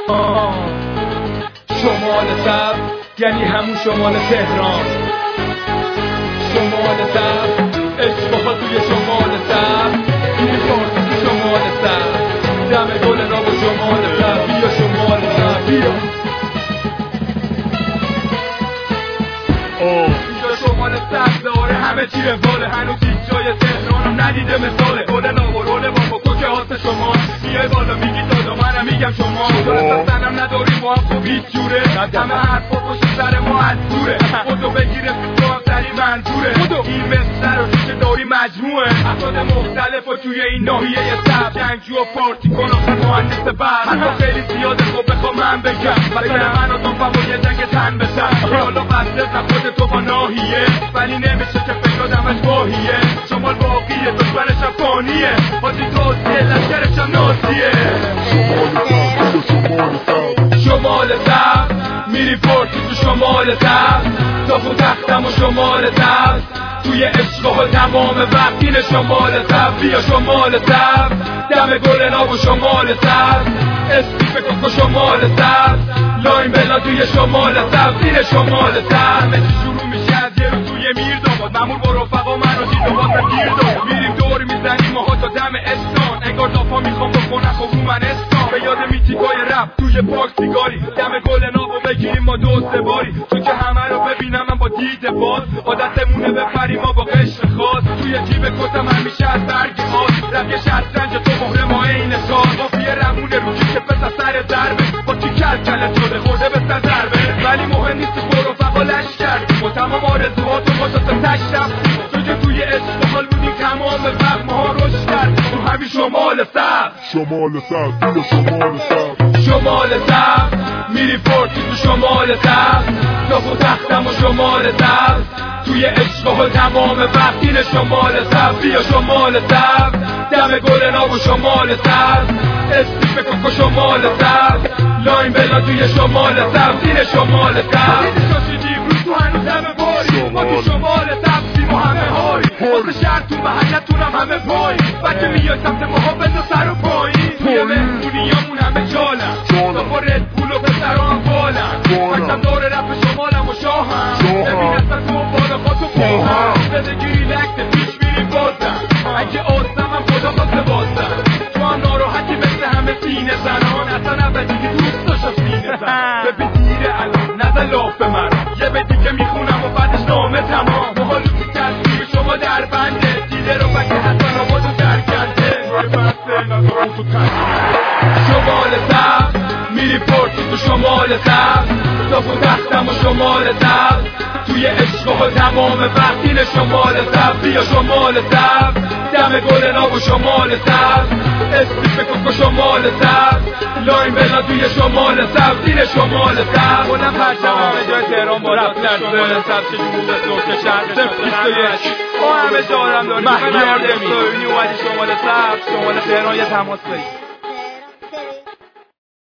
شمال سبز یعنی همون شمال تهران. شمال سبز عشقها توی شمال سبز، توی فارسی تو شمال سبز، دم گل ناب شمال سبز. بیا شمال سبز بیا. اینجا شمال سبز داره همه چی رواله، هنوز هیچ جای تهرانم ندیده مثاله. گل ناب و رول با کوکه هاست شمال، میای بالا میگی دادا منم میگم شما. تو اصلا سنم نداری ما هم خوب هیچ جوره، همه حرفا پشت سر ما از دوره. خودو بگیره تو هم سری منظوره، این مثل رو که داری مجموعه افراد مختلف و توی این ناحیه سبز. جنگجو و پارتی کن آخر مهندس برق، حتی خیلی زیاده خب بخوام من بگم مثلا من و تو فهم یه جنگ تن بسن. حالا قصدت خود تو با ناحیه، ولی نمیشه که فکر آدمش واهیه. شمال باقیه دشمنش هم فانیه، بازی توسیه لشکرش هم ناسیه. شمال سبز میری پارتی تو شمال سبز، تاف و تختم و شمال سبز، توی عشقها تمام وقت اینه شمال سبز. بیا شمال سبز دم گل ناب و شمال سبز، استیپ کوکو شمال سبز، لاین بلا توی شمال سبز اینه شمال سبز. همه چی شروع میشه از یه رو توی میرداباد، مامور با رفقا منو دید و بازم گیر داد. میریم دور میزنیم ماها تا دم استان، انگار دافا میخوام بکنن خب رو من استان. به یاد میتیکای رپ توی پاک سیگاری، دم گل نابو بگیریم ما دو سه باری. چون که همه رو ببینم من با دید باز، عادتمونه بپریم ما با قشر خاص. توی جیب کتم همیشه از برگ آز، رفیه شطرنج تو مهر ما این کار. مافیه رمونه رو که پس از سر ضربه، با چی کلکلت شده خورده به سر ضربه. ولی مهم نیست تو رفقا لش کردیم و تمام آرزوهاتو ما تا تش رفتیم. چون که توی عشق حال بودیم تمام وقت ماها رشد کردیم تو همین شمال سبز. شمال سبز بیا شمال سبز. شمال سبز میری پارتی تو شمال سبز، تاف و تختم و شمال سبز، توی عشقها تمام وقت اینه شمال سبز. بیا شمال سبز دم گل ناب و شمال سبز، استیپ کوکو شمال سبز، لاین بلا توی شمال سبز اینه شمال سبز. شاشیدیم رو تو هنوز همه باری، ما تو شمال سبزیم و همه هاری. واسه شهر تو محلتونم همه پایی، بچه میای سمت ماها بزا سر و پایی. توی مهمونیامون همه جالم، صافا ردبول و پسران بالم. بچم داره رپ شمالم و شاهم، ببین اصلا تو بالا خواستو پاهم. زندگی ریلکسه پیش میریم بازم، اگه آستم هم خدا خواسته بازم. تو هم ناراحتی مثل همه سینه زنان، اصلا ابدیدی دوست داشتم سینه زن. ببین دیره الان نزن لاف به من، یه بیتی که میخونم و بعدش نامه تمام. محالوتی تصویر شما در بنده، دیده رو بگه حسن آبادو در کرده. شمال سبز میری پارتی تو شمال سبز، تاف و تختم و شمال سبز، توی عشقها تمام وقت اینه شمال سبز. بیا شمال سبز دم گل ناب و شمال سبز، استیپ کوکو شمال سبز، لاین بلا توی شمال سبز اینه شمال سبز. بلند پرچم همه جای تهران بالا در شمال سبز، چه جنوب ترک شهر 21 ما همه جا آدم داریم. مهیار دمی اومدی شمال سبز، شمال تهران یه تماس بگیر.